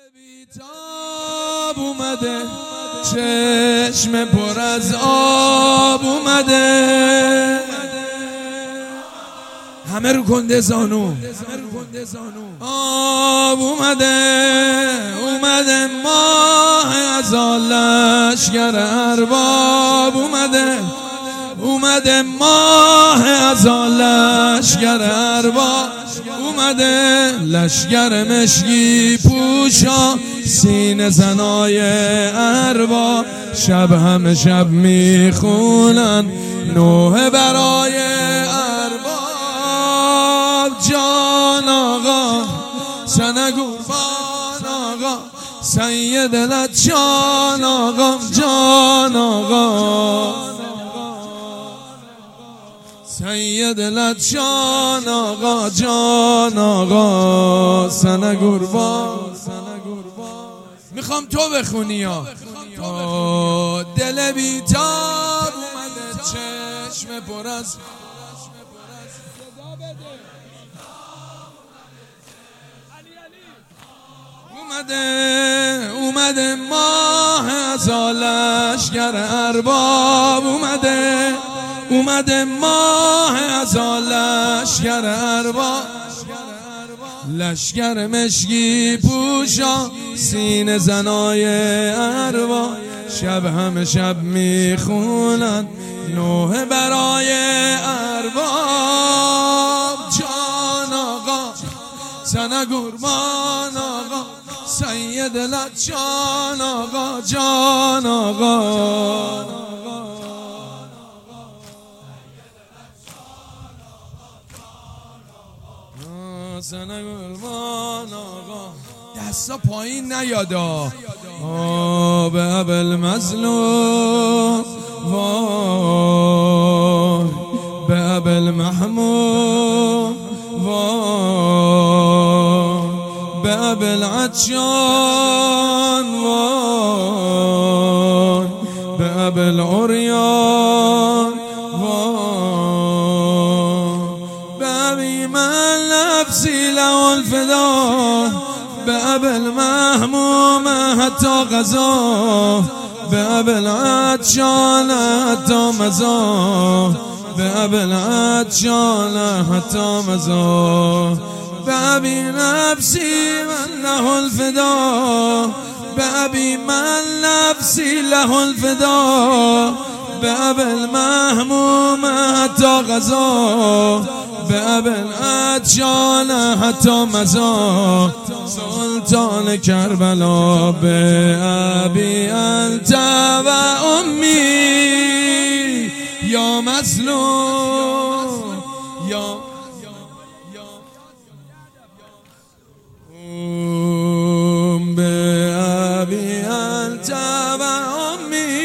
بیتاب اومده، چشم پر از آب اومده، همه رو کنده زانو آب اومده ماه از لشگر ارباب اومده ماه از لشگر ارباب اومده، لشگر مشکی پوشا سینه زنای ارباب، شب همه شب میخونن نوحه برای ارباب. جان آقا سنگ قربان آقا سید دلت جان آقا جان آقا سید دلت جان آقا جان آقا سنگ قربان. میخوام تو بخونی یا دل بیتاب اومده، چشم پر از اومده ماه از لشگر ارباب اومده ماه از لشگر ارباب، لشگر مشکی پوشا سینه زنای ارباب، شب همه شب میخونن نوحه برای ارباب. جان آقا سنگ قربان آقا سید دلت جان آقا جان آقا سنگ قربان آقا. دستا پایین نیادا به ابل مظلوم وای به ابل محمود وای به ابل عطشان وای به ابل عریان وای به ابی من نفسی له الفدا به ابل محموم حتی غذا به ابل عطشان حتی مزا به ابل عطشان حتی مزا به ابی نفسی من له الفدا به ابی من نفسی له الفدا به ابل محموم حتی غذا به ابل عطشان حتی مزا سلطان کربلا به ابی انت و امی یا مظلوم یا به ابی انت و امی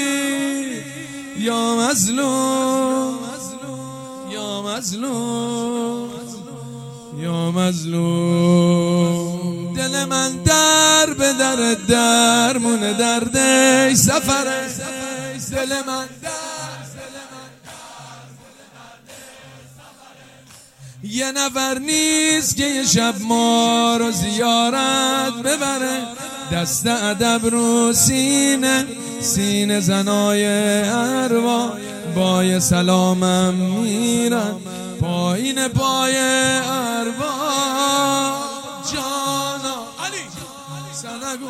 یا مظلوم یا مظلوم یا مظلوم. دل من در به در درمون درد ای سفره، دل من یه نفر نیست که یه شب ما رو زیارت ببره، دست ادب رو سینه زنای اروا با یه سلامم میرن پایین پای اروا. جانا علی سنگو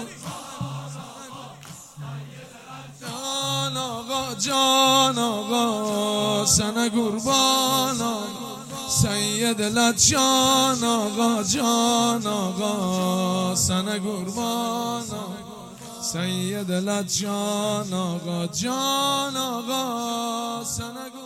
جان آقا جان آقا سنگ قربان آقا سید دلت جان آقا جان آقا سنگ قربان سید دلت جان آقا جان آقا سنگ